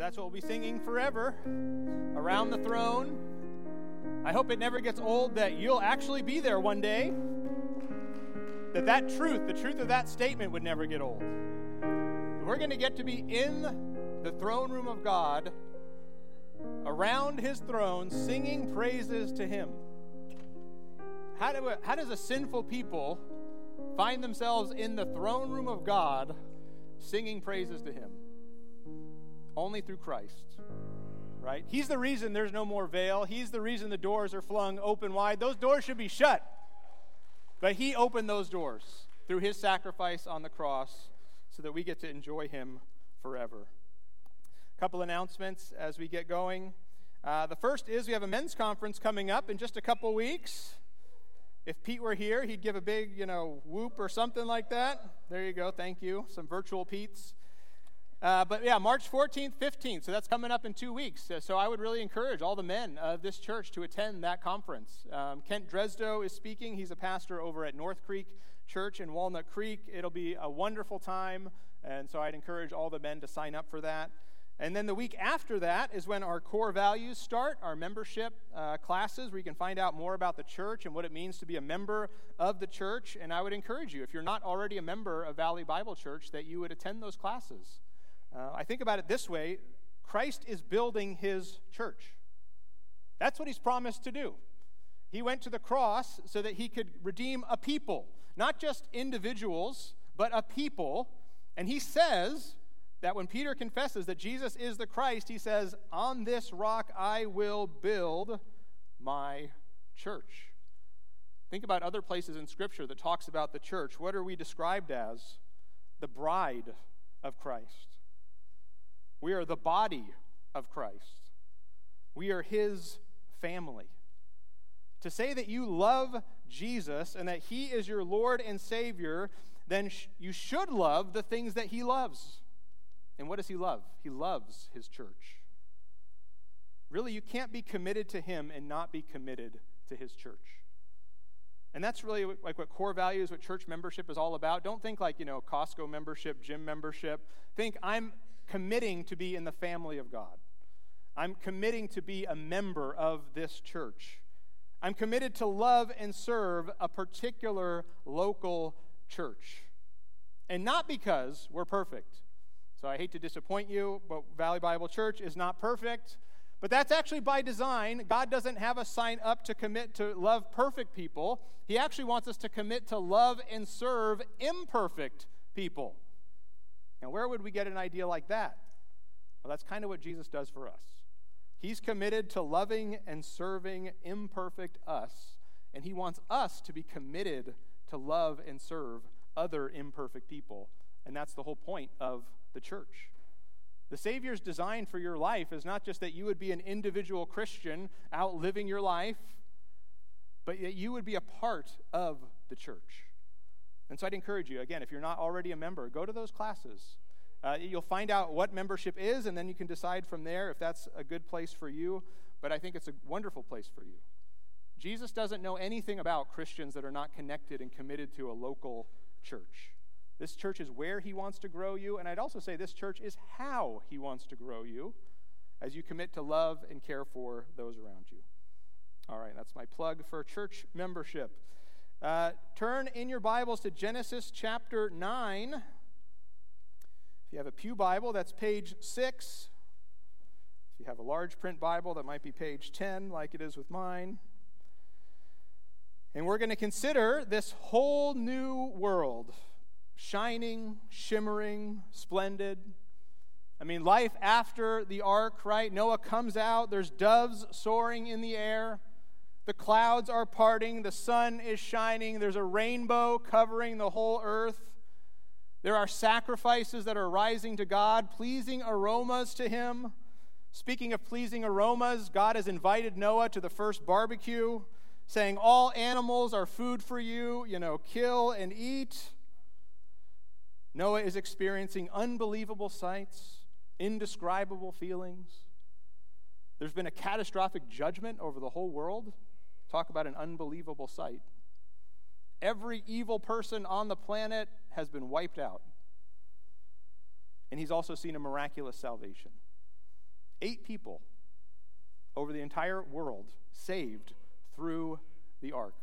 That's what we'll be singing forever, Around the Throne. I hope it never gets old that you'll actually be there one day. That truth, the truth of that statement would never get old. We're going to get to be in the throne room of God, around his throne, singing praises to him. How does a sinful people find themselves in the throne room of God, singing praises to him? Only through Christ, right? He's the reason there's no more veil. He's the reason the doors are flung open wide. Those doors should be shut. But he opened those doors through his sacrifice on the cross so that we get to enjoy him forever. A couple announcements as we get going. The first is we have a men's conference coming up in just a couple weeks. If Pete were here, he'd give a big, whoop or something like that. There you go. Thank you. Some virtual Petes. But yeah, March 14th, 15th, so that's coming up in 2 weeks. So I would really encourage all the men of this church to attend that conference. Kent Dresdo is speaking. He's a pastor over at North Creek Church in Walnut Creek. It'll be a wonderful time, and so I'd encourage all the men to sign up for that. And then the week after that is when our core values start, our membership classes, where you can find out more about the church and what it means to be a member of the church. And I would encourage you, if you're not already a member of Valley Bible Church, that you would attend those classes. I think about it this way: Christ is building his church. That's what he's promised to do. He went to the cross so that he could redeem a people, not just individuals, but a people. And he says that when Peter confesses that Jesus is the Christ, he says, "On this rock I will build my church." Think about other places in Scripture that talks about the church. What are we described as? The bride of Christ. We are the body of Christ. We are his family. To say that you love Jesus and that he is your Lord and Savior, then you should love the things that he loves. And what does he love? He loves his church. Really, you can't be committed to him and not be committed to his church. And that's really like what core values, what church membership is all about. Don't think like, Costco membership, gym membership. Think, I'm committing to be in the family of God. I'm committing to be a member of this church. I'm committed to love and serve a particular local church. And not because we're perfect. So I hate to disappoint you, but Valley Bible Church is not perfect. But that's actually by design. God doesn't have us sign up to commit to love perfect people. He actually wants us to commit to love and serve imperfect people. Now, where would we get an idea like that? Well, that's kind of what Jesus does for us. He's committed to loving and serving imperfect us, and he wants us to be committed to love and serve other imperfect people. And that's the whole point of the church. The Savior's design for your life is not just that you would be an individual Christian out living your life, but that you would be a part of the church. And so I'd encourage you, again, if you're not already a member, go to those classes. You'll find out what membership is, and then you can decide from there if that's a good place for you. But I think it's a wonderful place for you. Jesus doesn't know anything about Christians that are not connected and committed to a local church. This church is where he wants to grow you, and I'd also say this church is how he wants to grow you as you commit to love and care for those around you. All right, that's my plug for church membership. Turn in your Bibles to Genesis chapter 9. If you have a pew Bible, that's page 6. If you have a large print Bible, that might be page 10, like it is with mine. And we're going to consider this whole new world, shining, shimmering, splendid. I mean, life after the ark, right? Noah comes out, there's doves soaring in the air. The clouds are parting, the sun is shining, there's a rainbow covering the whole earth. There are sacrifices that are rising to God, pleasing aromas to him. Speaking of pleasing aromas, God has invited Noah to the first barbecue, saying, all animals are food for you, kill and eat. Noah is experiencing unbelievable sights, indescribable feelings. There's been a catastrophic judgment over the whole world. Talk about an unbelievable sight. Every evil person on the planet has been wiped out. And he's also seen a miraculous salvation. 8 people over the entire world saved through the ark.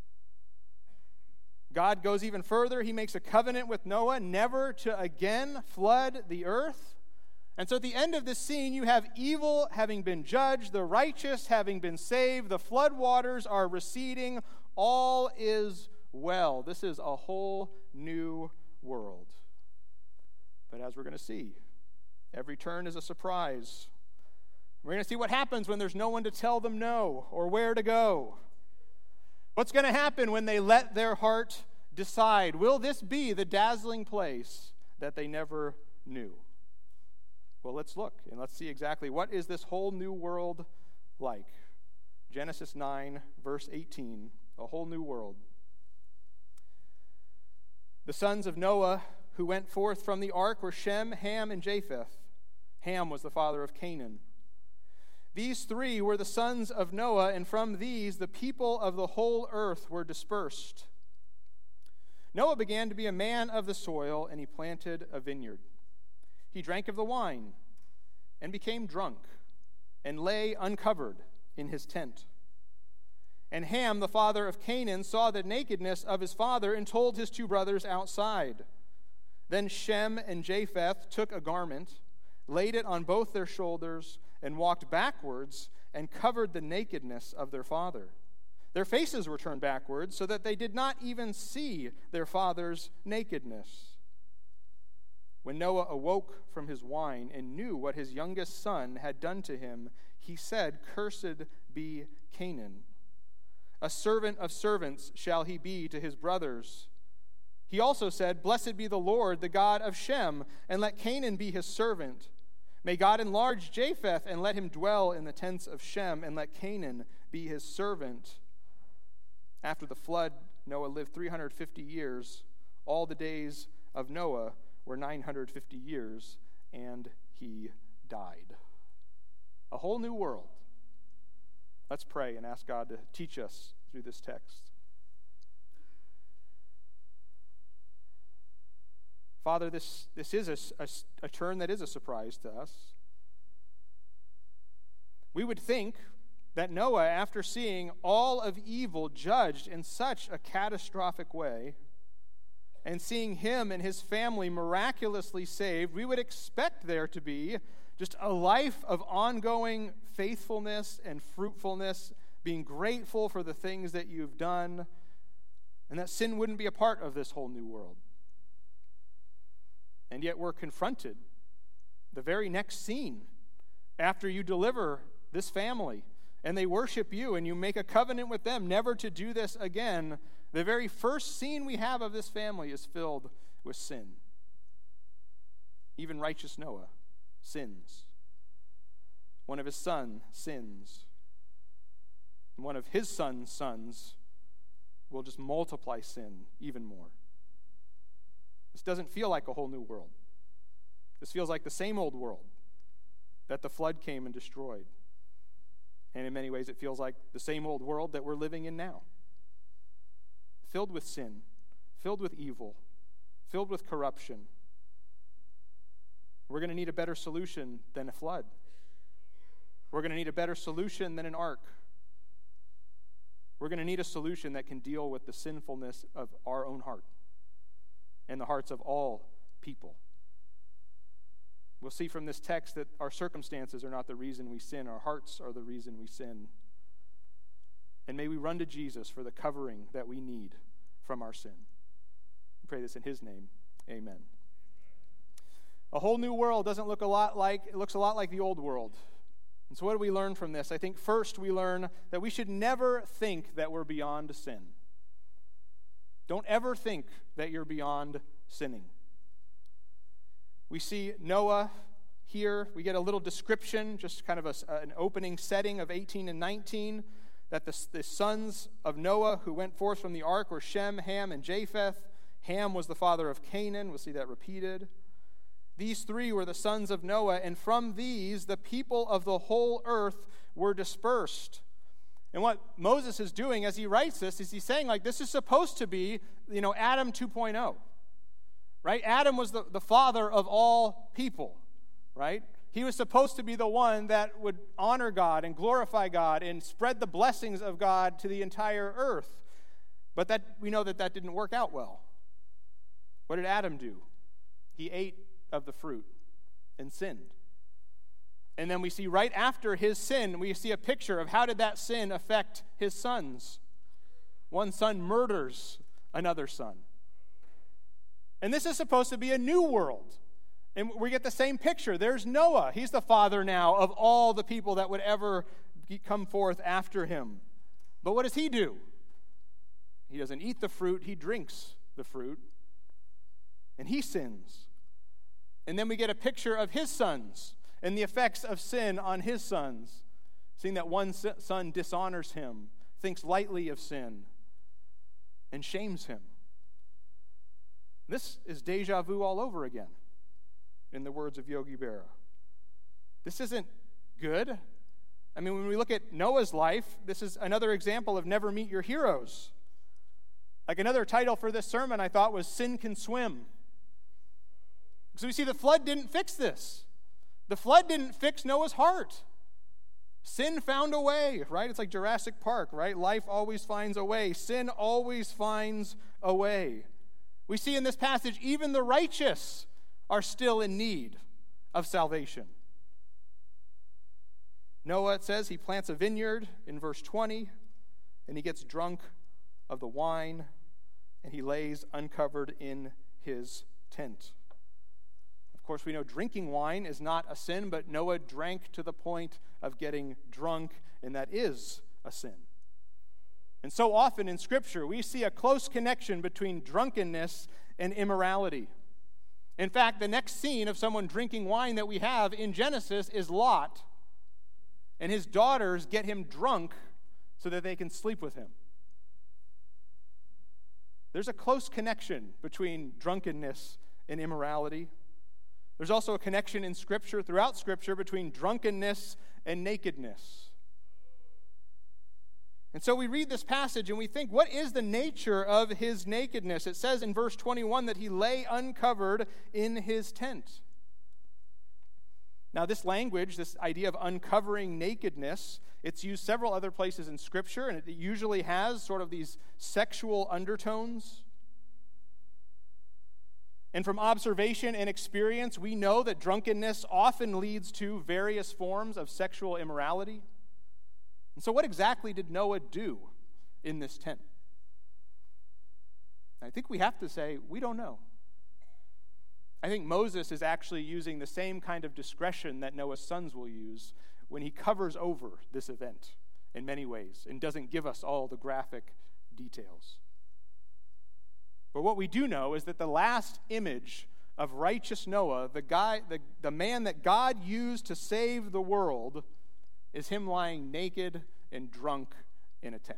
God goes even further. He makes a covenant with Noah never to again flood the earth. And so at the end of this scene, you have evil having been judged, the righteous having been saved, the flood waters are receding, all is well. This is a whole new world. But as we're going to see, every turn is a surprise. We're going to see what happens when there's no one to tell them no or where to go. What's going to happen when they let their heart decide? Will this be the dazzling place that they never knew? Well, let's look and let's see exactly what is this whole new world like. Genesis 9, verse 18, a whole new world. The sons of Noah who went forth from the ark were Shem, Ham, and Japheth. Ham was the father of Canaan. These 3 were the sons of Noah, and from these the people of the whole earth were dispersed. Noah began to be a man of the soil, and he planted a vineyard. He drank of the wine and became drunk and lay uncovered in his tent. And Ham, the father of Canaan, saw the nakedness of his father and told his 2 brothers outside. Then Shem and Japheth took a garment, laid it on both their shoulders, and walked backwards and covered the nakedness of their father. Their faces were turned backwards so that they did not even see their father's nakedness. When Noah awoke from his wine and knew what his youngest son had done to him, he said, "Cursed be Canaan. A servant of servants shall he be to his brothers." He also said, "Blessed be the Lord, the God of Shem, and let Canaan be his servant. May God enlarge Japheth, and let him dwell in the tents of Shem, and let Canaan be his servant." After the flood, Noah lived 350 years. All the days of Noah were 950 years, and he died. A whole new world. Let's pray and ask God to teach us through this text. Father, this is a turn that is a surprise to us. We would think that Noah, after seeing all of evil judged in such a catastrophic way, and seeing him and his family miraculously saved, we would expect there to be just a life of ongoing faithfulness and fruitfulness, being grateful for the things that you've done, and that sin wouldn't be a part of this whole new world. And yet we're confronted, the very next scene, after you deliver this family, and they worship you, and you make a covenant with them never to do this again, the very first scene we have of this family is filled with sin. Even righteous Noah sins. One of his sons sins. And one of his sons will just multiply sin even more. This doesn't feel like a whole new world. This feels like the same old world that the flood came and destroyed. And in many ways, it feels like the same old world that we're living in now. Filled with sin, filled with evil, filled with corruption. We're going to need a better solution than a flood. We're going to need a better solution than an ark. We're going to need a solution that can deal with the sinfulness of our own heart and the hearts of all people. We'll see from this text that our circumstances are not the reason we sin. Our hearts are the reason we sin. And may we run to Jesus for the covering that we need from our sin. We pray this in his name. Amen. A whole new world it looks a lot like the old world. And so what do we learn from this? I think first we learn that we should never think that we're beyond sin. Don't ever think that you're beyond sinning. We see Noah here. We get a little description, just kind of an opening setting of 18 and 19, that the sons of Noah who went forth from the ark were Shem, Ham, and Japheth. Ham was the father of Canaan. We'll see that repeated. These 3 were the sons of Noah, and from these the people of the whole earth were dispersed. And what Moses is doing as he writes this is he's saying, like, this is supposed to be, Adam 2.0, right? Adam was the father of all people, right? he was supposed to be the one that would honor God and glorify God and spread the blessings of God to the entire earth. But that we know that didn't work out well. What did Adam do? He ate of the fruit and sinned. And then we see right after his sin, we see a picture of how did that sin affect his sons. One son murders another son. And this is supposed to be a new world. And we get the same picture. There's Noah. He's the father now of all the people that would ever come forth after him. But what does he do? He doesn't eat the fruit. He drinks the fruit. And he sins. And then we get a picture of his sons and the effects of sin on his sons, seeing that one son dishonors him, thinks lightly of sin, and shames him. This is deja vu all over again, in the words of Yogi Berra. This isn't good. I mean, when we look at Noah's life, this is another example of never meet your heroes. Like another title for this sermon I thought was Sin Can Swim. So we see the flood didn't fix this. The flood didn't fix Noah's heart. Sin found a way, right? It's like Jurassic Park, right? Life always finds a way. Sin always finds a way. We see in this passage, even the righteous are still in need of salvation. Noah, it says, he plants a vineyard in verse 20, and he gets drunk of the wine, and he lays uncovered in his tent. Of course, we know drinking wine is not a sin, but Noah drank to the point of getting drunk, and that is a sin. And so often in Scripture, we see a close connection between drunkenness and immorality. In fact, the next scene of someone drinking wine that we have in Genesis is Lot, and his daughters get him drunk so that they can sleep with him. There's a close connection between drunkenness and immorality. There's also a connection in Scripture, throughout Scripture, between drunkenness and nakedness. And so we read this passage and we think, what is the nature of his nakedness? It says in verse 21 that he lay uncovered in his tent. Now this language, this idea of uncovering nakedness, it's used several other places in Scripture, and it usually has sort of these sexual undertones. And from observation and experience, we know that drunkenness often leads to various forms of sexual immorality. And so what exactly did Noah do in this tent? I think we have to say, we don't know. I think Moses is actually using the same kind of discretion that Noah's sons will use when he covers over this event in many ways and doesn't give us all the graphic details. But what we do know is that the last image of righteous Noah, the man that God used to save the world, is him lying naked and drunk in a tent.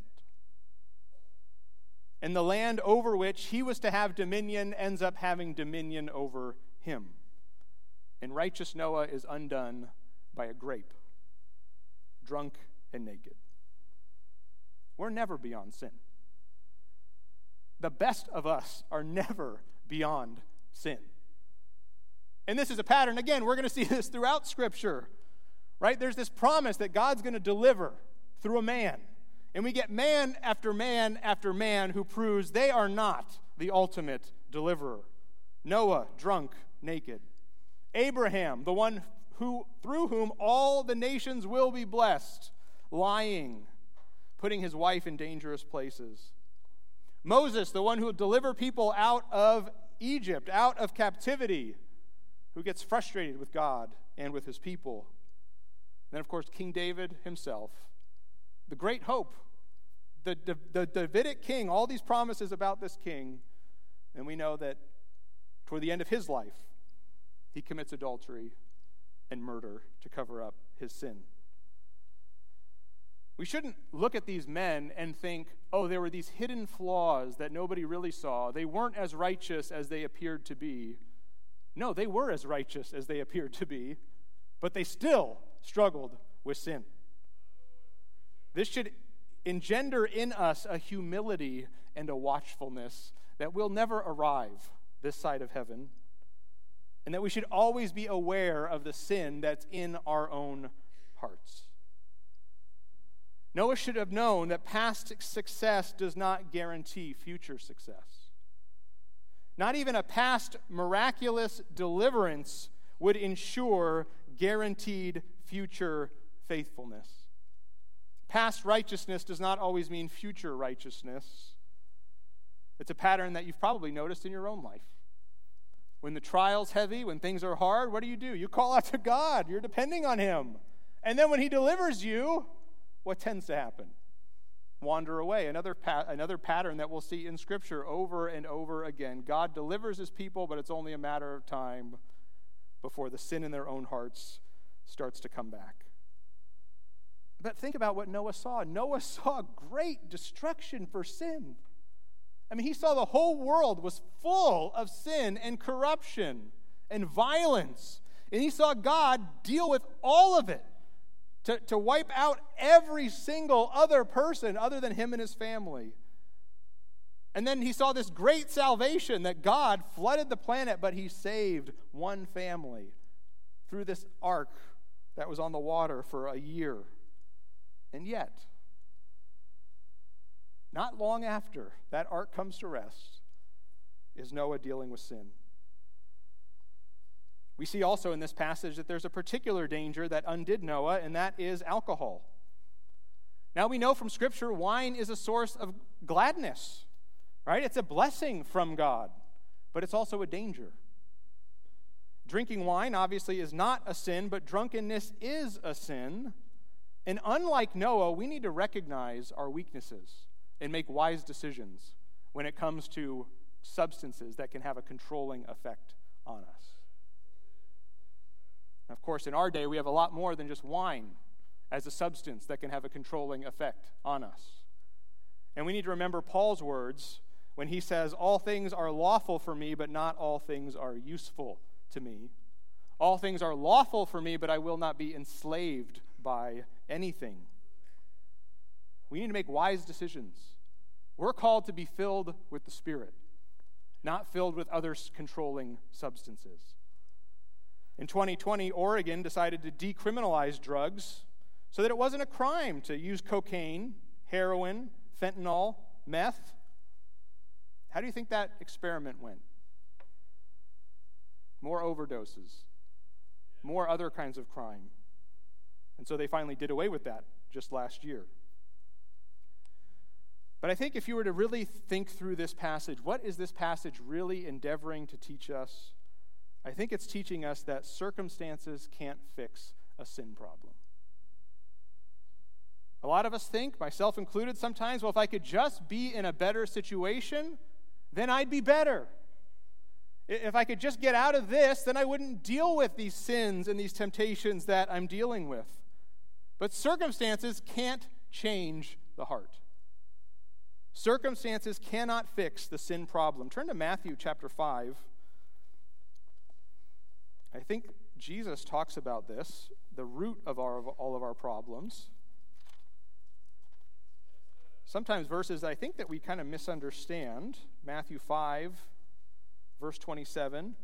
And the land over which he was to have dominion ends up having dominion over him. And righteous Noah is undone by a grape, drunk and naked. We're never beyond sin. The best of us are never beyond sin. And this is a pattern. Again, we're going to see this throughout Scripture, right? There's this promise that God's going to deliver through a man. And we get man after man after man who proves they are not the ultimate deliverer. Noah, drunk, naked. Abraham, the one through whom all the nations will be blessed, lying, putting his wife in dangerous places. Moses, the one who will deliver people out of Egypt, out of captivity, who gets frustrated with God and with his people. And then, of course, King David himself, the great hope, the Davidic king, all these promises about this king, and we know that toward the end of his life, he commits adultery and murder to cover up his sin. We shouldn't look at these men and think, oh, there were these hidden flaws that nobody really saw. They weren't as righteous as they appeared to be. No, they were as righteous as they appeared to be, but they still struggled with sin. This should engender in us a humility and a watchfulness that will never arrive this side of heaven. and that we should always be aware of the sin that's in our own hearts. Noah should have known that past success does not guarantee future success. Not even a past miraculous deliverance would ensure guaranteed future faithfulness. Past righteousness does not always mean future righteousness. It's a pattern that you've probably noticed in your own life. When the trial's heavy, when things are hard, what do? You call out to God. You're depending on Him. And then when He delivers you, what tends to happen? Wander away. Another pattern that we'll see in Scripture over and over again. God delivers His people, but it's only a matter of time before the sin in their own hearts starts to come back. But think about what Noah saw. Noah saw great destruction for sin. I mean, he saw the whole world was full of sin and corruption and violence. And he saw God deal with all of it to wipe out every single other person other than him and his family. And then he saw this great salvation that God flooded the planet, but He saved one family through this ark that was on the water for a year. And yet, not long after that ark comes to rest, is Noah dealing with sin. We see also in this passage that there's a particular danger that undid Noah, and that is alcohol. Now we know from Scripture wine is a source of gladness, right? It's a blessing from God, but it's also a danger. Drinking wine obviously is not a sin, but drunkenness is a sin. And unlike Noah, we need to recognize our weaknesses and make wise decisions when it comes to substances that can have a controlling effect on us. Of course, in our day, we have a lot more than just wine as a substance that can have a controlling effect on us. And we need to remember Paul's words when he says, "All things are lawful for me, but not all things are useful to me. All things are lawful for me, but I will not be enslaved by anything." We need to make wise decisions. We're called to be filled with the Spirit, not filled with other controlling substances. In 2020, Oregon decided to decriminalize drugs so that it wasn't a crime to use cocaine, heroin, fentanyl, meth. How do you think that experiment went? More overdoses, more other kinds of crime. And so they finally did away with that just last year. But I think if you were to really think through this passage, what is this passage really endeavoring to teach us? I think it's teaching us that circumstances can't fix a sin problem. A lot of us think, myself included sometimes, well, if I could just be in a better situation, then I'd be better. If I could just get out of this, then I wouldn't deal with these sins and these temptations that I'm dealing with. But circumstances can't change the heart. Circumstances cannot fix the sin problem. Turn to Matthew chapter 5. I think Jesus talks about this, the root of all of our problems. Sometimes verses I think that we kind of misunderstand. Matthew 5, verse 27.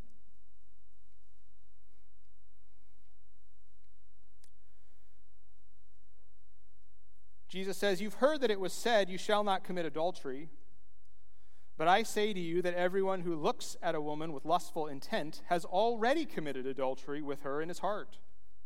Jesus says, "You've heard that it was said, 'You shall not commit adultery.' But I say to you that everyone who looks at a woman with lustful intent has already committed adultery with her in his heart."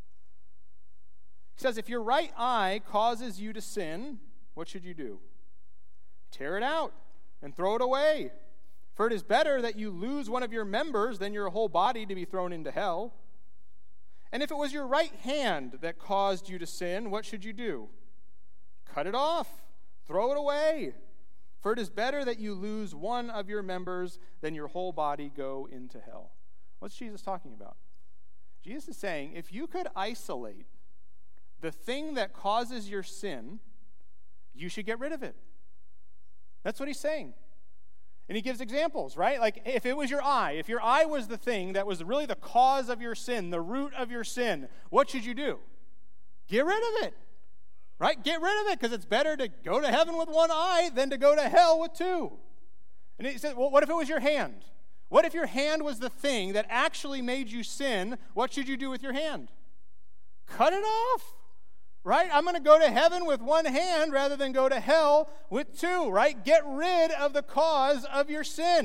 He says, if your right eye causes you to sin, what should you do? Tear it out and throw it away. For it is better that you lose one of your members than your whole body to be thrown into hell. And if it was your right hand that caused you to sin, what should you do? Cut it off, throw it away. For it is better that you lose one of your members than your whole body go into hell. What's Jesus talking about? Jesus is saying, if you could isolate the thing that causes your sin, you should get rid of it. That's what he's saying. And he gives examples, right? Like if it was your eye, if your eye was the thing that was really the cause of your sin, the root of your sin, what should you do? Get rid of it. Right? Get rid of it, because it's better to go to heaven with one eye than to go to hell with two. And he said, well, what if it was your hand? What if your hand was the thing that actually made you sin? What should you do with your hand? Cut it off, right? I'm going to go to heaven with one hand rather than go to hell with two, right? Get rid of the cause of your sin.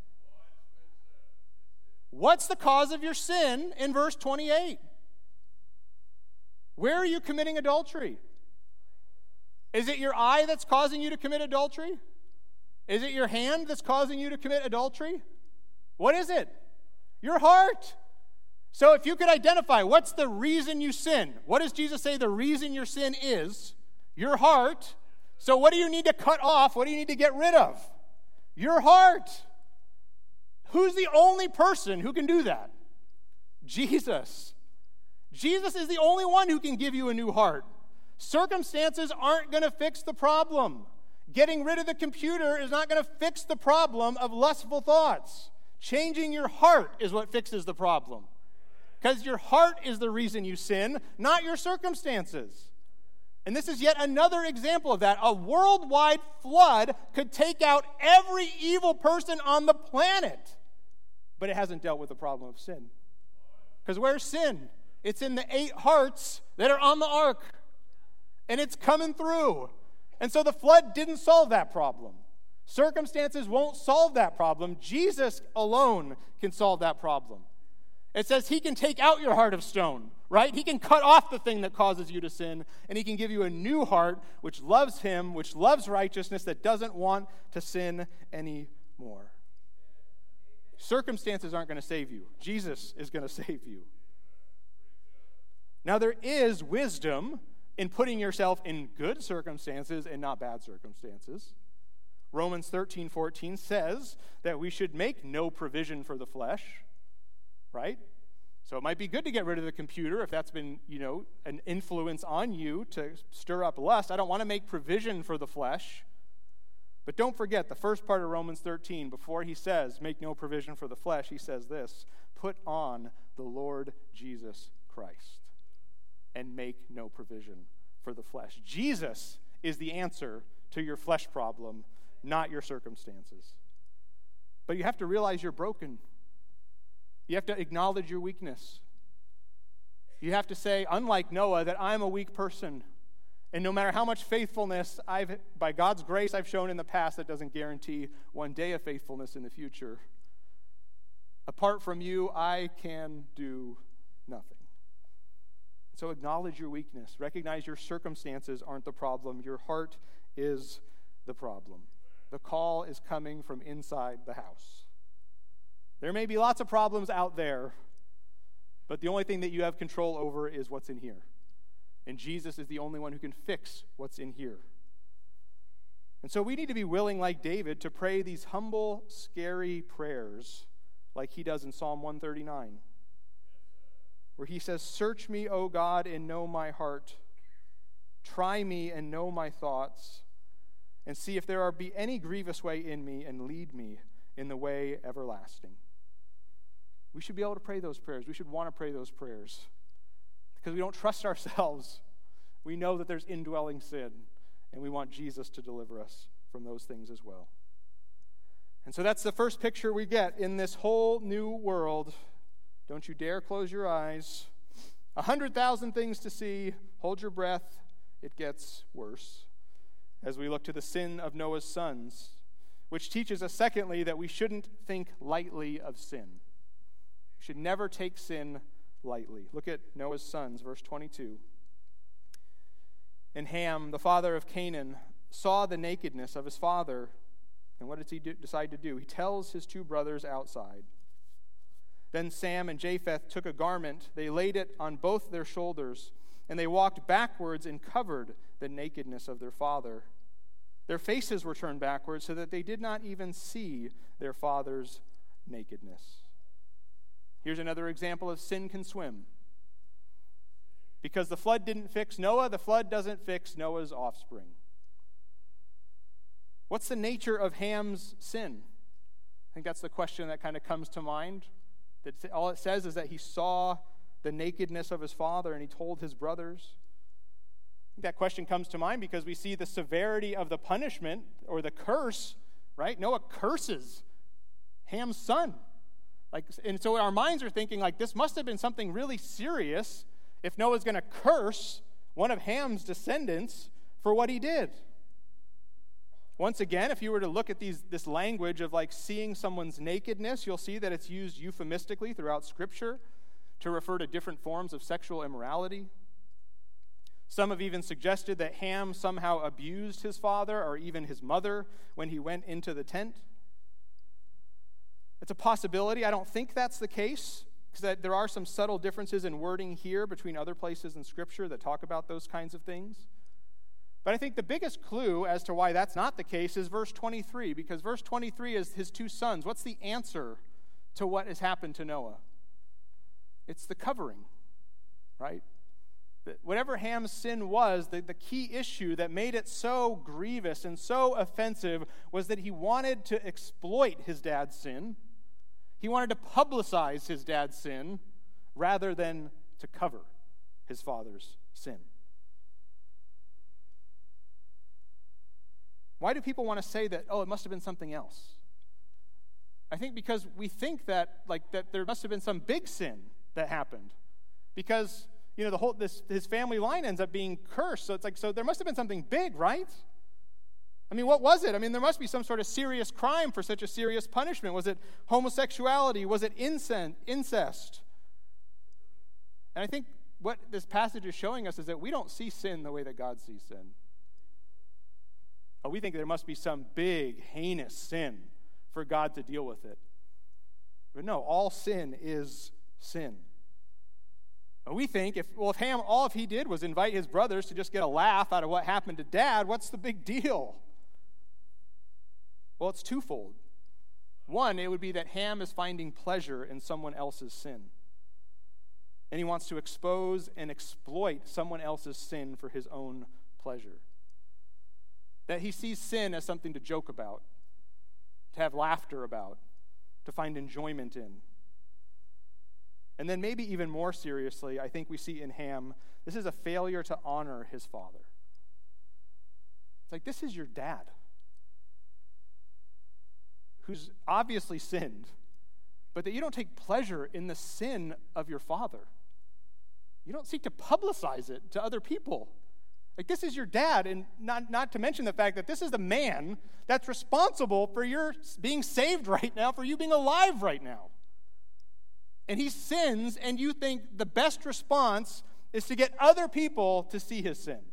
What's the cause of your sin in verse 28? Where are you committing adultery? Is it your eye that's causing you to commit adultery? Is it your hand that's causing you to commit adultery? What is it? Your heart. So if you could identify what's the reason you sin, what does Jesus say the reason your sin is? Your heart. So what do you need to cut off? What do you need to get rid of? Your heart. Who's the only person who can do that? Jesus. Jesus is the only one who can give you a new heart. Circumstances aren't going to fix the problem. Getting rid of the computer is not going to fix the problem of lustful thoughts. Changing your heart is what fixes the problem. Because your heart is the reason you sin, not your circumstances. And this is yet another example of that. A worldwide flood could take out every evil person on the planet. But it hasn't dealt with the problem of sin. Because where's sin? It's in the 8 hearts that are on the ark. And it's coming through. And so the flood didn't solve that problem. Circumstances won't solve that problem. Jesus alone can solve that problem. It says he can take out your heart of stone, right? He can cut off the thing that causes you to sin, and he can give you a new heart which loves him, which loves righteousness, that doesn't want to sin anymore. Circumstances aren't going to save you. Jesus is going to save you. Now, there is wisdom in putting yourself in good circumstances and not bad circumstances. Romans 13:14 says that we should make no provision for the flesh, right? So it might be good to get rid of the computer if that's been, an influence on you to stir up lust. I don't want to make provision for the flesh. But don't forget the first part of Romans 13, before he says, make no provision for the flesh, he says this, put on the Lord Jesus Christ and make no provision for the flesh. Jesus is the answer to your flesh problem, not your circumstances. But you have to realize you're broken. You have to acknowledge your weakness. You have to say, unlike Noah, that I'm a weak person. And no matter how much faithfulness by God's grace I've shown in the past, that doesn't guarantee one day of faithfulness in the future. Apart from you, I can do nothing. So acknowledge your weakness. Recognize your circumstances aren't the problem. Your heart is the problem. The call is coming from inside the house. There may be lots of problems out there, but the only thing that you have control over is what's in here. And Jesus is the only one who can fix what's in here. And so we need to be willing, like David, to pray these humble, scary prayers like he does in Psalm 139, where he says, search me, O God, and know my heart. Try me and know my thoughts, and see if there be any grievous way in me, and lead me in the way everlasting. We should be able to pray those prayers. We should want to pray those prayers because we don't trust ourselves. We know that there's indwelling sin, and we want Jesus to deliver us from those things as well. And so that's the first picture we get in this whole new world. Don't you dare close your eyes. 100,000 things to see. Hold your breath. It gets worse as we look to the sin of Noah's sons, which teaches us, secondly, that we shouldn't think lightly of sin. We should never take sin lightly. Look at Noah's sons, verse 22. And Ham, the father of Canaan, saw the nakedness of his father. And what does he decide to do? He tells his 2 brothers outside. Then Sam and Japheth took a garment, they laid it on both their shoulders, and they walked backwards and covered the nakedness of their father. Their faces were turned backwards so that they did not even see their father's nakedness. Here's another example of sin can swim. Because the flood didn't fix Noah, the flood doesn't fix Noah's offspring. What's the nature of Ham's sin? I think that's the question that kind of comes to mind. All it says is that he saw the nakedness of his father and he told his brothers. I think that question comes to mind because we see the severity of the punishment or the curse, right? Noah curses Ham's son. And so our minds are thinking, like, this must have been something really serious if Noah's going to curse one of Ham's descendants for what he did. Once again, if you were to look at this language of like seeing someone's nakedness, you'll see that it's used euphemistically throughout Scripture to refer to different forms of sexual immorality. Some have even suggested that Ham somehow abused his father or even his mother when he went into the tent. It's a possibility. I don't think that's the case, because there are some subtle differences in wording here between other places in Scripture that talk about those kinds of things. But I think the biggest clue as to why that's not the case is verse 23, because verse 23 is his two sons. What's the answer to what has happened to Noah? It's the covering, right? Whatever Ham's sin was, the key issue that made it so grievous and so offensive was that he wanted to exploit his dad's sin. He wanted to publicize his dad's sin rather than to cover his father's sin. Why do people want to say that, it must have been something else? I think because we think that there must have been some big sin that happened. Because, his family line ends up being cursed. So it's like, so there must have been something big, right? I mean, what was it? I mean, there must be some sort of serious crime for such a serious punishment. Was it homosexuality? Was it incest? And I think what this passage is showing us is that we don't see sin the way that God sees sin. We think there must be some big, heinous sin for God to deal with it. But no, all sin is sin. We think if Ham, all he did was invite his brothers to just get a laugh out of what happened to Dad, what's the big deal? Well, it's twofold. One, it would be that Ham is finding pleasure in someone else's sin. And he wants to expose and exploit someone else's sin for his own pleasure. That he sees sin as something to joke about, to have laughter about, to find enjoyment in. And then maybe even more seriously, I think we see in Ham, this is a failure to honor his father. It's like, this is your dad, who's obviously sinned, but that you don't take pleasure in the sin of your father. You don't seek to publicize it to other people. Like, this is your dad, and not to mention the fact that this is the man that's responsible for your being saved right now, for you being alive right now. And he sins, and you think the best response is to get other people to see his sin.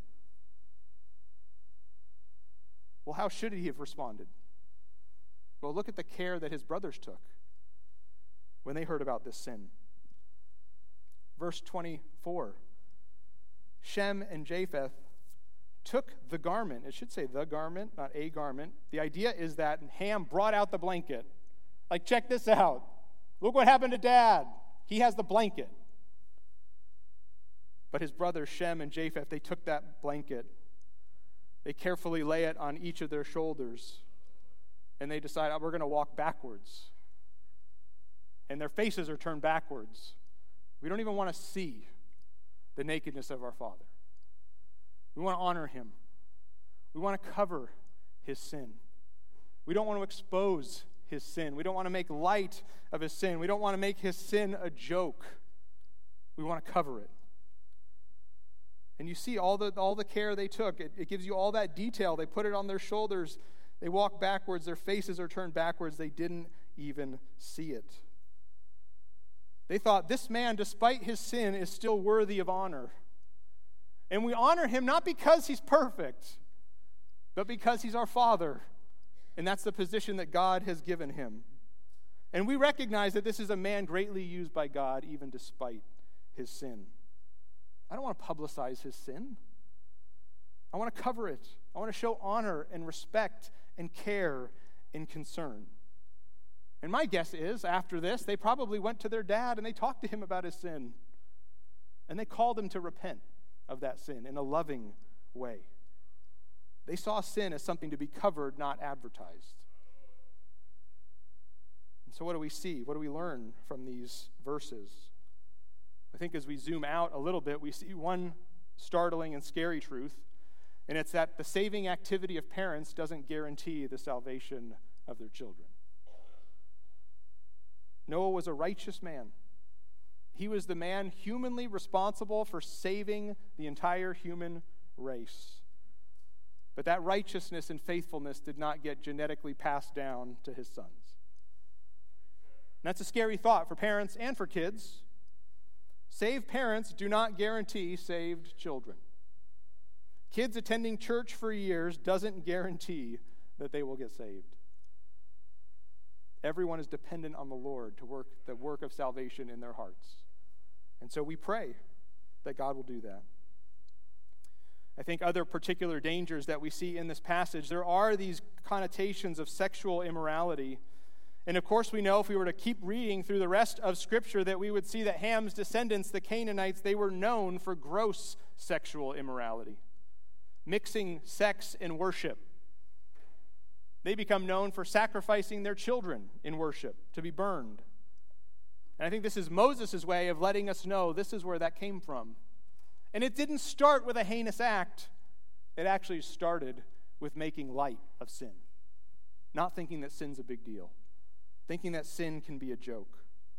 Well, how should he have responded? Well, look at the care that his brothers took when they heard about this sin. Verse 24, Shem and Japheth took the garment. It should say the garment, not a garment. The idea is that Ham brought out the blanket. Like, check this out. Look what happened to Dad. He has the blanket. But his brothers Shem and Japheth, they took that blanket. They carefully lay it on each of their shoulders. And they decide, we're going to walk backwards. And their faces are turned backwards. We don't even want to see the nakedness of our father. We want to honor him. We want to cover his sin. We don't want to expose his sin. We don't want to make light of his sin. We don't want to make his sin a joke. We want to cover it. And you see all the care they took. It gives you all that detail. They put it on their shoulders. They walk backwards. Their faces are turned backwards. They didn't even see it. They thought, this man, despite his sin, is still worthy of honor. And we honor him not because he's perfect, but because he's our father. And that's the position that God has given him. And we recognize that this is a man greatly used by God, even despite his sin. I don't want to publicize his sin. I want to cover it. I want to show honor and respect and care and concern. And my guess is, after this, they probably went to their dad and they talked to him about his sin. And they called him to repent of that sin in a loving way. They saw sin as something to be covered, not advertised. And so what do we see? What do we learn from these verses? I think as we zoom out a little bit, we see one startling and scary truth, and it's that the saving activity of parents doesn't guarantee the salvation of their children. Noah was a righteous man. He was the man humanly responsible for saving the entire human race. But that righteousness and faithfulness did not get genetically passed down to his sons. And that's a scary thought for parents and for kids. Saved parents do not guarantee saved children. Kids attending church for years doesn't guarantee that they will get saved. Everyone is dependent on the Lord to work the work of salvation in their hearts. And so we pray that God will do that. I think other particular dangers that we see in this passage, there are these connotations of sexual immorality. And of course we know if we were to keep reading through the rest of Scripture that we would see that Ham's descendants, the Canaanites, they were known for gross sexual immorality, mixing sex and worship. They become known for sacrificing their children in worship to be burned. And I think this is Moses' way of letting us know this is where that came from. And it didn't start with a heinous act. It actually started with making light of sin. Not thinking that sin's a big deal. Thinking that sin can be a joke.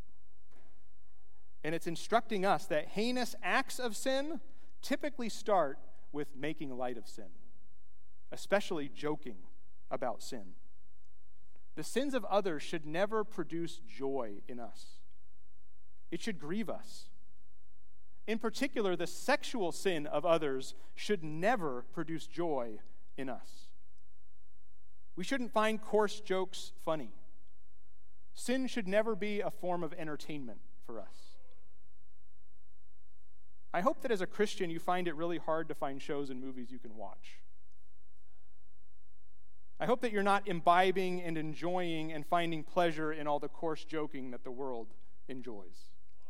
And it's instructing us that heinous acts of sin typically start with making light of sin, especially joking about sin. The sins of others should never produce joy in us. It should grieve us. In particular, the sexual sin of others should never produce joy in us. We shouldn't find coarse jokes funny. Sin should never be a form of entertainment for us. I hope that as a Christian you find it really hard to find shows and movies you can watch. I hope that you're not imbibing and enjoying and finding pleasure in all the coarse joking that the world enjoys.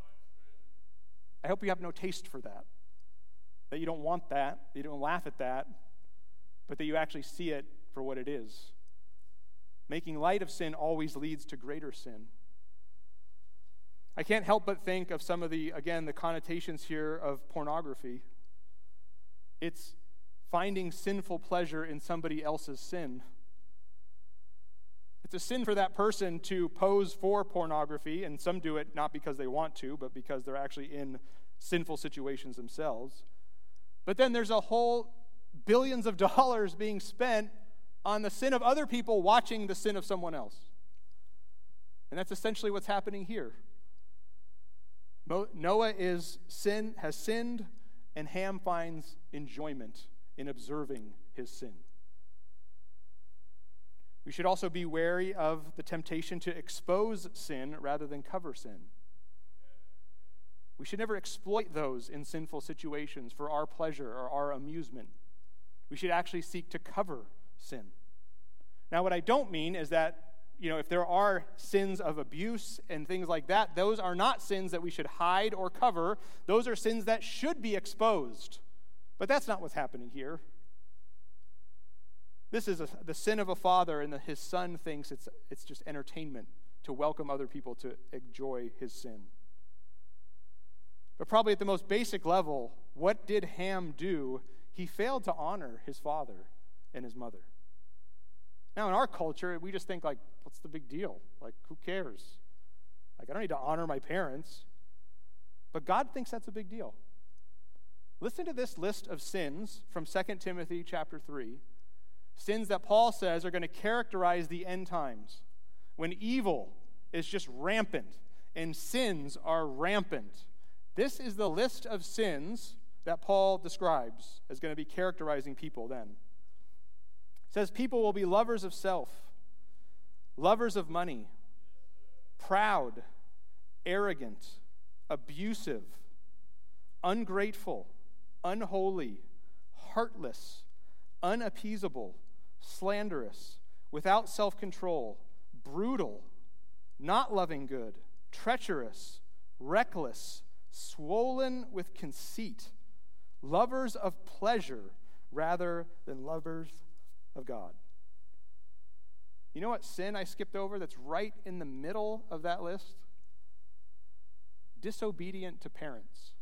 I hope you have no taste for that you don't want that you don't laugh at that, but that you actually see it for what it is. Making light of sin always leads to greater sin. I can't help but think of some of the connotations here of pornography. It's finding sinful pleasure in somebody else's sin. It's a sin for that person to pose for pornography, and some do it not because they want to, but because they're actually in sinful situations themselves. But then there's a whole billions of dollars being spent on the sin of other people watching the sin of someone else. And that's essentially what's happening here. Noah has sinned, and Ham finds enjoyment in observing his sin. We should also be wary of the temptation to expose sin rather than cover sin. We should never exploit those in sinful situations for our pleasure or our amusement. We should actually seek to cover sin. Now, what I don't mean is that, if there are sins of abuse and things like that, those are not sins that we should hide or cover. Those are sins that should be exposed. But that's not what's happening here. This is the sin of a father, and his son thinks it's just entertainment to welcome other people to enjoy his sin. But probably at the most basic level, what did Ham do? He failed to honor his father and his mother. Now, in our culture, we just think, what's the big deal? Who cares? I don't need to honor my parents. But God thinks that's a big deal. Listen to this list of sins from 2 Timothy chapter 3. Sins that Paul says are going to characterize the end times, when evil is just rampant and sins are rampant. This is the list of sins that Paul describes as going to be characterizing people then. It says people will be lovers of self, lovers of money, proud, arrogant, abusive, ungrateful, unholy, heartless, unappeasable, slanderous, without self-control, brutal, not loving good, treacherous, reckless, swollen with conceit, lovers of pleasure rather than lovers of God. You know what sin I skipped over that's right in the middle of that list? Disobedient to parents.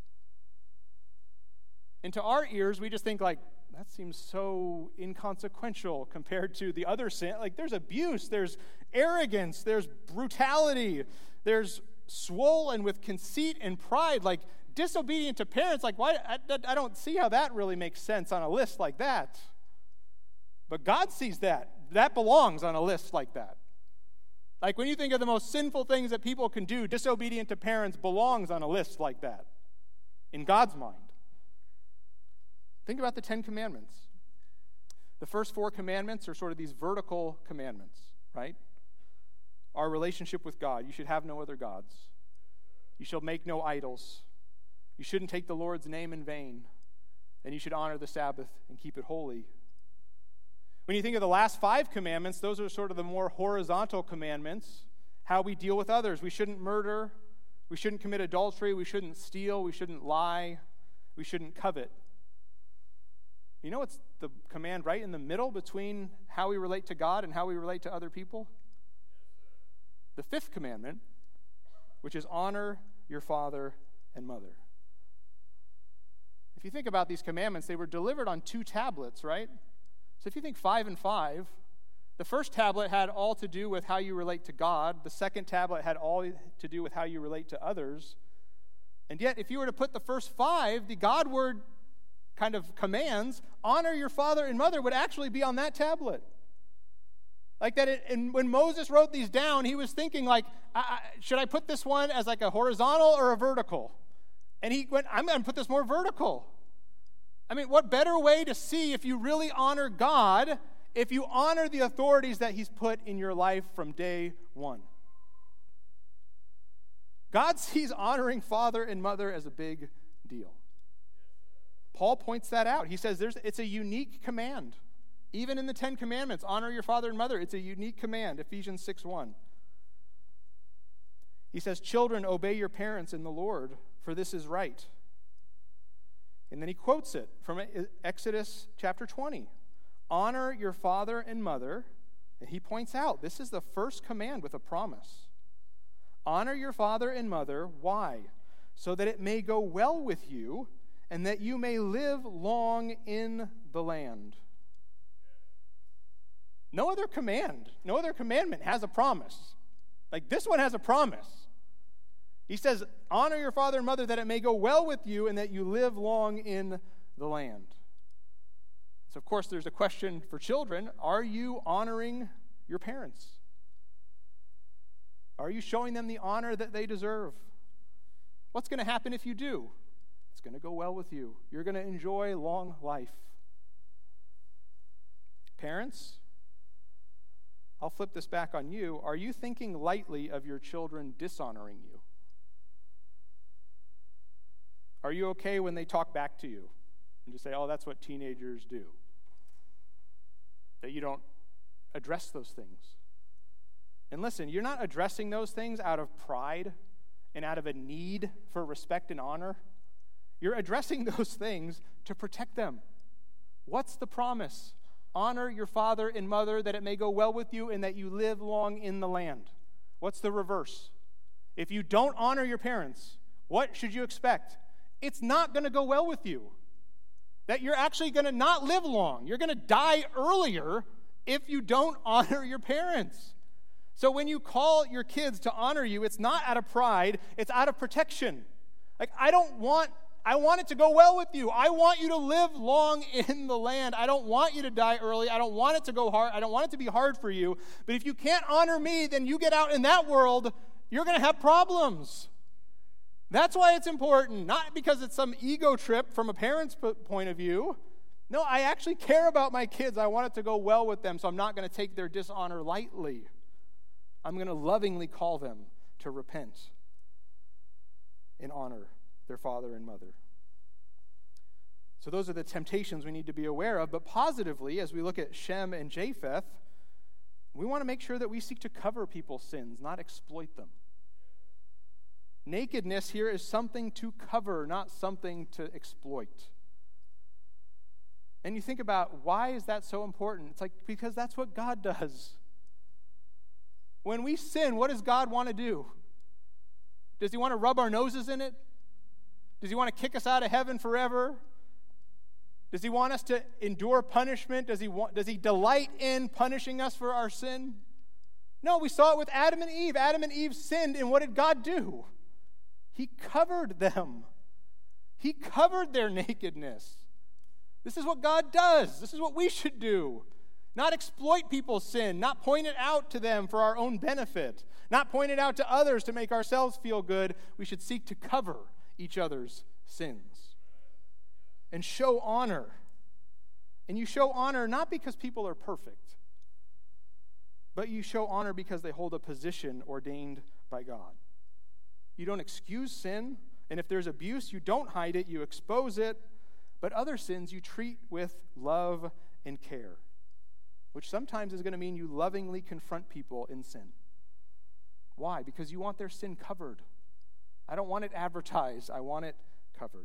And to our ears, we just think that seems so inconsequential compared to the other sin. There's abuse, there's arrogance, there's brutality, there's swollen with conceit and pride, like disobedient to parents. Like, why? I don't see how that really makes sense on a list like that. But God sees that. That belongs on a list like that. Like when you think of the most sinful things that people can do, disobedient to parents belongs on a list like that in God's mind. Think about the 10 Commandments. The first 4 commandments are sort of these vertical commandments, right? Our relationship with God. You should have no other gods. You shall make no idols. You shouldn't take the Lord's name in vain. And you should honor the Sabbath and keep it holy. When you think of the last 5 commandments, those are sort of the more horizontal commandments. How we deal with others. We shouldn't murder. We shouldn't commit adultery. We shouldn't steal. We shouldn't lie. We shouldn't covet. You know what's the command right in the middle between how we relate to God and how we relate to other people? The 5th commandment, which is honor your father and mother. If you think about these commandments, they were delivered on 2 tablets, right? So if you think 5 and 5, the first tablet had all to do with how you relate to God. The second tablet had all to do with how you relate to others. And yet, if you were to put the first 5, the Godward kind of commands, honor your father and mother, would actually be on that tablet. Like that, and when Moses wrote these down, he was thinking like, should I put this one as like a horizontal or a vertical? And he went, I'm going to put this more vertical. I mean, what better way to see if you really honor God if you honor the authorities that he's put in your life from day one? God sees honoring father and mother as a big deal. Paul points that out. He says it's a unique command. Even in the 10 Commandments, honor your father and mother. It's a unique command, Ephesians 6:1. He says, children, obey your parents in the Lord, for this is right. And then he quotes it from Exodus chapter 20. Honor your father and mother. And he points out, this is the first command with a promise. Honor your father and mother. Why? So that it may go well with you, and that you may live long in the land. No other commandment has a promise. Like this one has a promise. He says, honor your father and mother that it may go well with you and that you live long in the land. So, of course, there's a question for children. Are you honoring your parents? Are you showing them the honor that they deserve? What's going to happen if you do? It's going to go well with you. You're going to enjoy long life. Parents, I'll flip this back on you. Are you thinking lightly of your children dishonoring you? Are you okay when they talk back to you and just say, oh, that's what teenagers do? That you don't address those things. And listen, you're not addressing those things out of pride and out of a need for respect and honor. You're addressing those things to protect them. What's the promise? Honor your father and mother that it may go well with you and that you live long in the land. What's the reverse? If you don't honor your parents, what should you expect? It's not going to go well with you. That you're actually going to not live long. You're going to die earlier if you don't honor your parents. So when you call your kids to honor you, it's not out of pride, it's out of protection. Like, I want it to go well with you. I want you to live long in the land. I don't want you to die early. I don't want it to go hard. I don't want it to be hard for you. But if you can't honor me, then you get out in that world, you're going to have problems. That's why it's important, not because it's some ego trip from a parent's point of view. No, I actually care about my kids. I want it to go well with them, so I'm not going to take their dishonor lightly. I'm going to lovingly call them to repent and honor their father and mother. So those are the temptations we need to be aware of. But positively, as we look at Shem and Japheth, we want to make sure that we seek to cover people's sins, not exploit them. Nakedness here is something to cover, not something to exploit. And you think about, why is that so important? It's like, because that's what God does. When we sin, what does God want to do? Does he want to rub our noses in it? Does he want to kick us out of heaven forever? Does he want us to endure punishment? Does he delight in punishing us for our sin? No, we saw it with Adam and Eve. Adam and Eve sinned, and what did God do? He covered them. He covered their nakedness. This is what God does. This is what we should do. Not exploit people's sin, not point it out to them for our own benefit, not point it out to others to make ourselves feel good. We should seek to cover each other's sins and show honor. And you show honor not because people are perfect, but you show honor because they hold a position ordained by God. You don't excuse sin, and if there's abuse, you don't hide it, you expose it. But other sins you treat with love and care, which sometimes is going to mean you lovingly confront people in sin. Why? Because you want their sin covered. I don't want it advertised. I want it covered.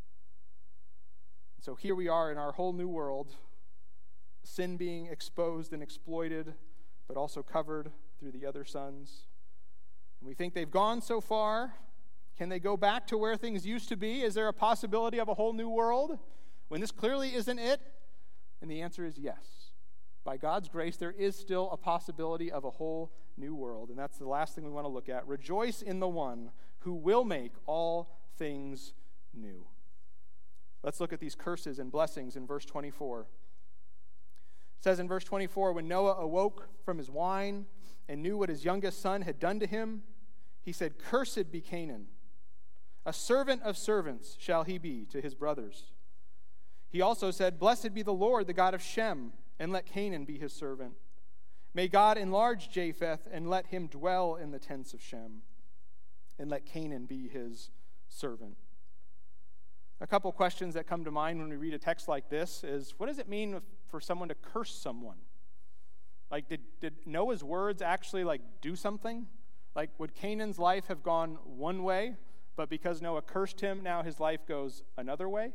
So here we are in our whole new world, sin being exposed and exploited, but also covered through the other sons. And we think they've gone so far. Can they go back to where things used to be? Is there a possibility of a whole new world when this clearly isn't it? And the answer is yes. By God's grace, there is still a possibility of a whole new world. And that's the last thing we want to look at. Rejoice in the one who will make all things new. Let's look at these curses and blessings in verse 24. It says in verse 24, when Noah awoke from his wine and knew what his youngest son had done to him, he said, "Cursed be Canaan. A servant of servants shall he be to his brothers." He also said, "Blessed be the Lord, the God of Shem, and let Canaan be his servant. May God enlarge Japheth, and let him dwell in the tents of Shem, and let Canaan be his servant." A couple questions that come to mind when we read a text like this is, what does it mean for someone to curse someone? Like, did Noah's words actually, do something? Like, would Canaan's life have gone one way, but because Noah cursed him, now his life goes another way?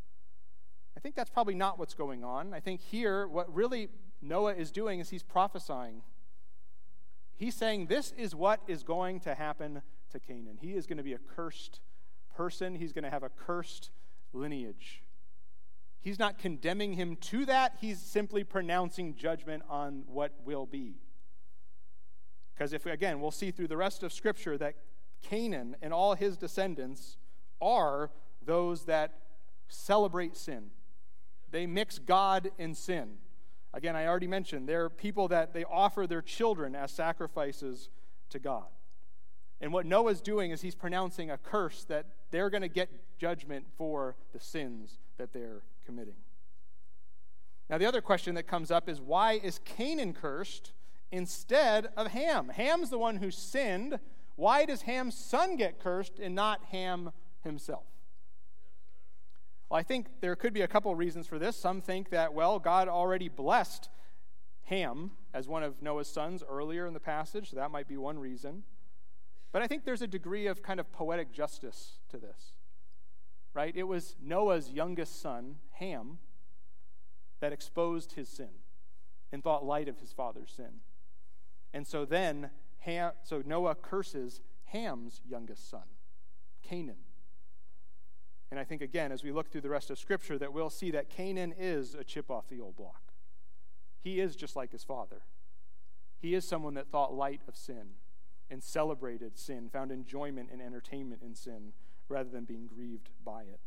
I think that's probably not what's going on. I think here, what really Noah is doing is he's prophesying. He's saying this is what is going to happen to Canaan. He is going to be a cursed person. He's going to have a cursed lineage. He's not condemning him to that. He's simply pronouncing judgment on what will be. Because we'll see through the rest of Scripture that Canaan and all his descendants are those that celebrate sin. They mix God and sin. Again, I already mentioned, they're people that they offer their children as sacrifices to God. And what Noah's doing is he's pronouncing a curse that they're going to get judgment for the sins that they're committing. Now, the other question that comes up is, why is Canaan cursed instead of Ham? Ham's the one who sinned. Why does Ham's son get cursed and not Ham himself? Well, I think there could be a couple reasons for this. Some think that, God already blessed Ham as one of Noah's sons earlier in the passage, so that might be one reason. But I think there's a degree of kind of poetic justice to this, right? It was Noah's youngest son, Ham, that exposed his sin and thought light of his father's sin. And so then, Noah curses Ham's youngest son, Canaan. And I think, again, as we look through the rest of Scripture, that we'll see that Canaan is a chip off the old block. He is just like his father. He is someone that thought light of sin and celebrated sin, found enjoyment and entertainment in sin, rather than being grieved by it.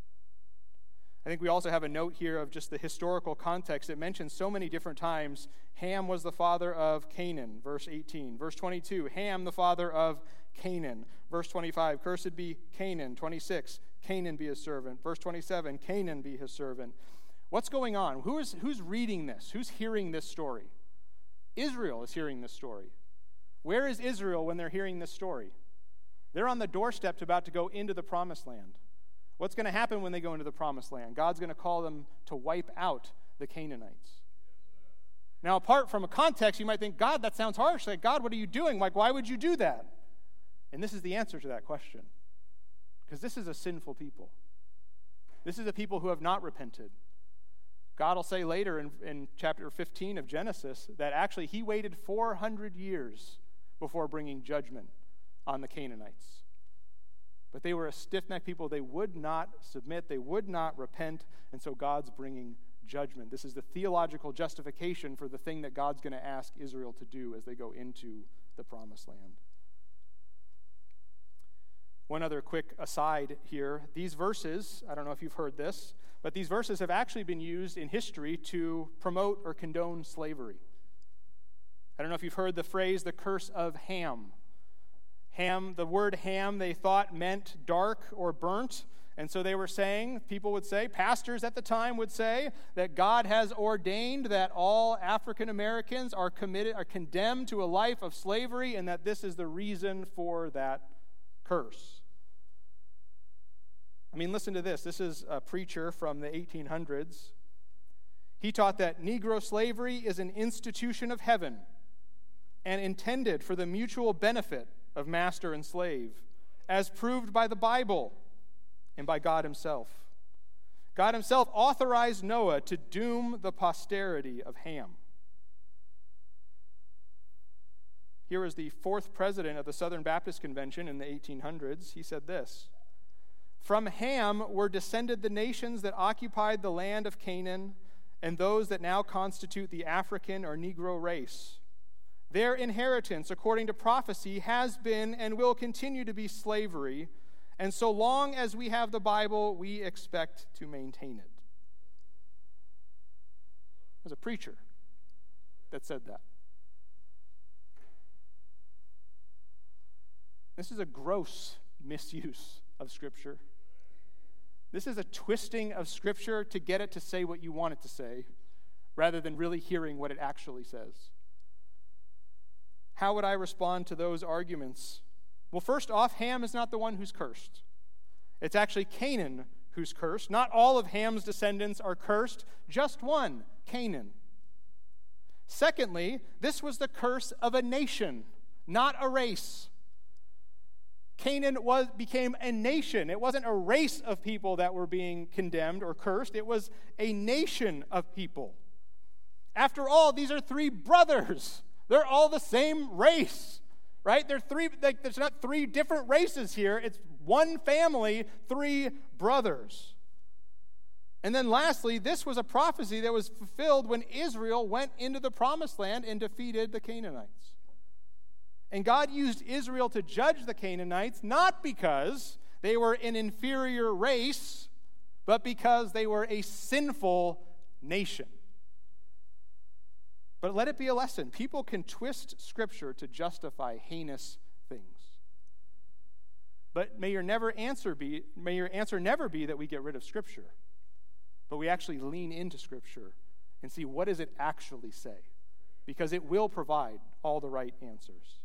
I think we also have a note here of just the historical context. It mentions so many different times, Ham was the father of Canaan, verse 18. Verse 22, Ham the father of Canaan. Verse 25, cursed be Canaan. 26, Canaan be his servant. Verse 27, Canaan be his servant. What's going on? Who's reading this? Who's hearing this story? Israel is hearing this story. Where is Israel when they're hearing this story? They're on the doorstep about to go into the promised land. What's going to happen when they go into the promised land? God's going to call them to wipe out the Canaanites. Now, apart from a context, you might think, God, that sounds harsh. Like, God, what are you doing? Like, why would you do that? And this is the answer to that question. Because this is a sinful people. This is a people who have not repented. God will say later in chapter 15 of Genesis that actually he waited 400 years before bringing judgment on the Canaanites. But they were a stiff-necked people. They would not submit. They would not repent. And so God's bringing judgment. This is the theological justification for the thing that God's going to ask Israel to do as they go into the promised land. One other quick aside here. These verses, I don't know if you've heard this, but these verses have actually been used in history to promote or condone slavery. I don't know if you've heard the phrase, the curse of Ham. Ham, the word Ham, they thought meant dark or burnt. And so they were saying, people would say, pastors at the time would say, that God has ordained that all African Americans are condemned to a life of slavery, and that this is the reason for that curse. I mean, listen to this. This is a preacher from the 1800s. He taught that Negro slavery is an institution of heaven and intended for the mutual benefit of master and slave, as proved by the Bible and by God himself. God himself authorized Noah to doom the posterity of Ham. Here is the fourth president of the Southern Baptist Convention in the 1800s. He said this: "From Ham were descended the nations that occupied the land of Canaan and those that now constitute the African or Negro race. Their inheritance, according to prophecy, has been and will continue to be slavery, and so long as we have the Bible, we expect to maintain it." There's a preacher that said that. This is a gross misuse of Scripture. This is a twisting of Scripture to get it to say what you want it to say, rather than really hearing what it actually says. How would I respond to those arguments? Well, first off, Ham is not the one who's cursed. It's actually Canaan who's cursed. Not all of Ham's descendants are cursed, just one, Canaan. Secondly, this was the curse of a nation, not a race. Canaan became a nation. It wasn't a race of people that were being condemned or cursed. It was a nation of people. After all, these are three brothers. They're all the same race, right? There's not three different races here. It's one family, three brothers. And then lastly, this was a prophecy that was fulfilled when Israel went into the promised land and defeated the Canaanites. And God used Israel to judge the Canaanites, not because they were an inferior race, but because they were a sinful nation. But let it be a lesson. People can twist Scripture to justify heinous things. But may your answer never be that we get rid of Scripture, but we actually lean into Scripture and see what does it actually say, because it will provide all the right answers.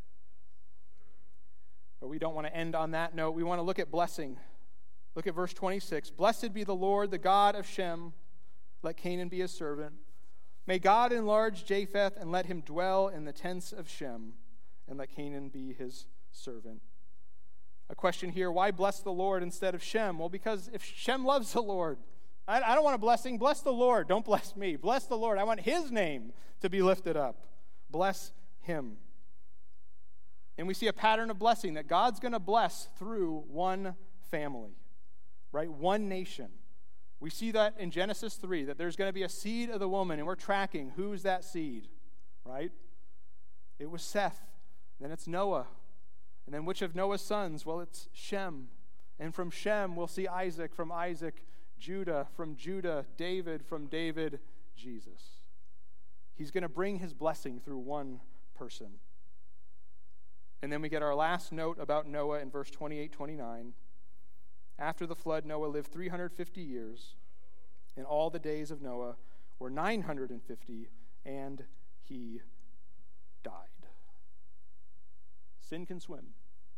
But we don't want to end on that note. We want to look at blessing. Look at verse 26. "Blessed be the Lord, the God of Shem. Let Canaan be his servant. May God enlarge Japheth, and let him dwell in the tents of Shem, and let Canaan be his servant." A question here, why bless the Lord instead of Shem? Well, because if Shem loves the Lord, I don't want a blessing. Bless the Lord. Don't bless me. Bless the Lord. I want his name to be lifted up. Bless him. And we see a pattern of blessing that God's going to bless through one family, right? One nation. We see that in Genesis 3, that there's going to be a seed of the woman, and we're tracking who's that seed, right? It was Seth, then it's Noah. And then which of Noah's sons? Well, it's Shem. And from Shem, we'll see Isaac. From Isaac, Judah. From Judah, David. From David, Jesus. He's going to bring his blessing through one person. And then we get our last note about Noah in verse 28-29. After the flood, Noah lived 350 years, and all the days of Noah were 950, and he died. Sin can swim.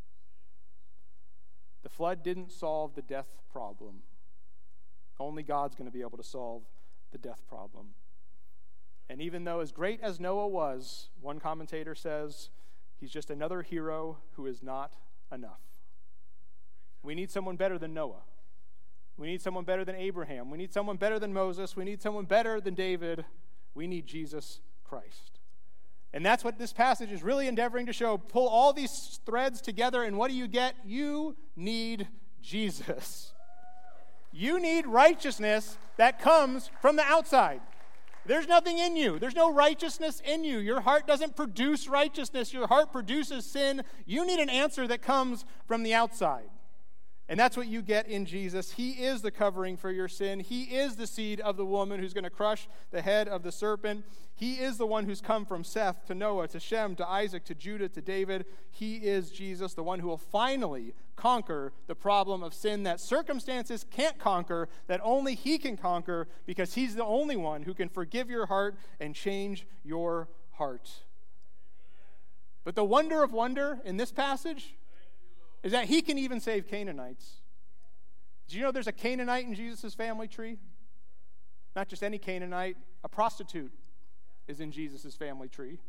The flood didn't solve the death problem. Only God's going to be able to solve the death problem. And even though as great as Noah was, one commentator says, he's just another hero who is not enough. We need someone better than Noah. We need someone better than Abraham. We need someone better than Moses. We need someone better than David. We need Jesus Christ. And that's what this passage is really endeavoring to show. Pull all these threads together, and what do you get? You need Jesus. You need righteousness that comes from the outside. There's nothing in you. There's no righteousness in you. Your heart doesn't produce righteousness. Your heart produces sin. You need an answer that comes from the outside. And that's what you get in Jesus. He is the covering for your sin. He is the seed of the woman who's going to crush the head of the serpent. He is the one who's come from Seth to Noah to Shem to Isaac to Judah to David. He is Jesus, the one who will finally conquer the problem of sin that circumstances can't conquer, that only he can conquer, because he's the only one who can forgive your heart and change your heart. But the wonder of wonder in this passage is that he can even save Canaanites. Do you know there's a Canaanite in Jesus' family tree? Not just any Canaanite, a prostitute is in Jesus' family tree.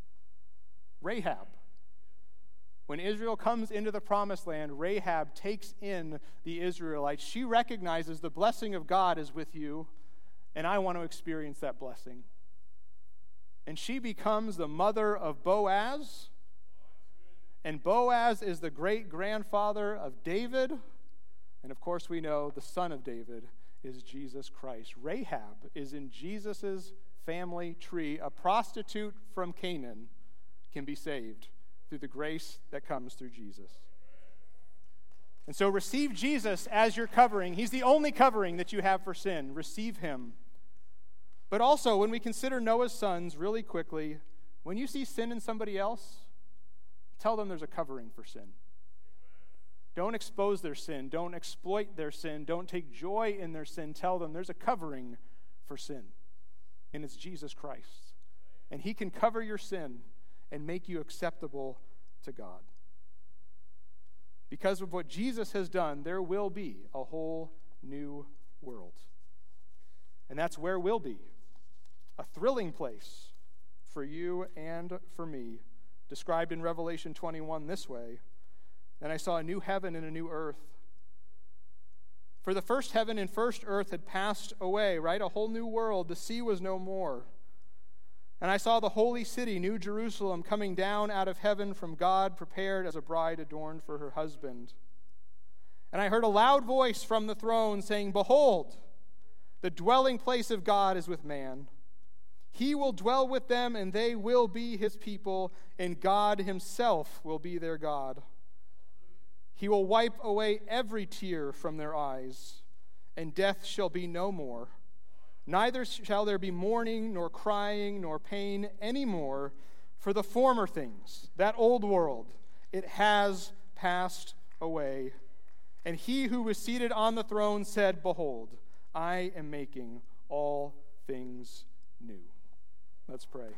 Rahab. When Israel comes into the promised land, Rahab takes in the Israelites. She recognizes the blessing of God is with you, and I want to experience that blessing. And she becomes the mother of Boaz. And Boaz is the great-grandfather of David. And of course we know the son of David is Jesus Christ. Rahab is in Jesus' family tree. A prostitute from Canaan can be saved through the grace that comes through Jesus. And so receive Jesus as your covering. He's the only covering that you have for sin. Receive him. But also, when we consider Noah's sons really quickly, when you see sin in somebody else, tell them there's a covering for sin. Don't expose their sin. Don't exploit their sin. Don't take joy in their sin. Tell them there's a covering for sin. And it's Jesus Christ. And he can cover your sin and make you acceptable to God. Because of what Jesus has done, there will be a whole new world. And that's where we'll be. A thrilling place for you and for me. Described in Revelation 21 this way, "Then I saw a new heaven and a new earth. For the first heaven and first earth had passed away," right? A whole new world. The sea was no more. "And I saw the holy city, New Jerusalem, coming down out of heaven from God, prepared as a bride adorned for her husband. And I heard a loud voice from the throne saying, 'Behold, the dwelling place of God is with man. He will dwell with them, and they will be his people, and God himself will be their God. He will wipe away every tear from their eyes, and death shall be no more. Neither shall there be mourning, nor crying, nor pain any more, for the former things," that old world, "it has passed away. And he who was seated on the throne said, 'Behold, I am making all things new.'" Let's pray.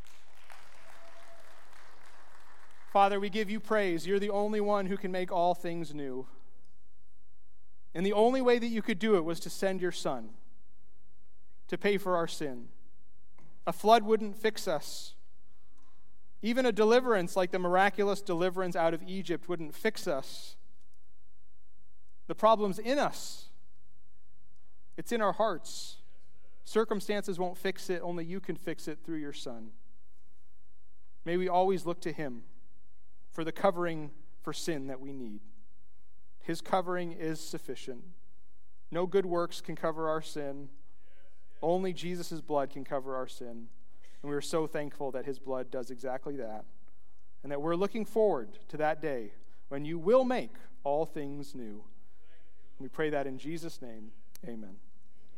Father, we give you praise. You're the only one who can make all things new. And the only way that you could do it was to send your Son to pay for our sin. A flood wouldn't fix us. Even a deliverance like the miraculous deliverance out of Egypt wouldn't fix us. The problem's in us. It's in our hearts. Circumstances won't fix it. Only you can fix it through your Son. May we always look to him for the covering for sin that we need. His covering is sufficient. No good works can cover our sin. Only Jesus' blood can cover our sin. And we are so thankful that his blood does exactly that. And that we're looking forward to that day when you will make all things new. We pray that in Jesus' name. Amen.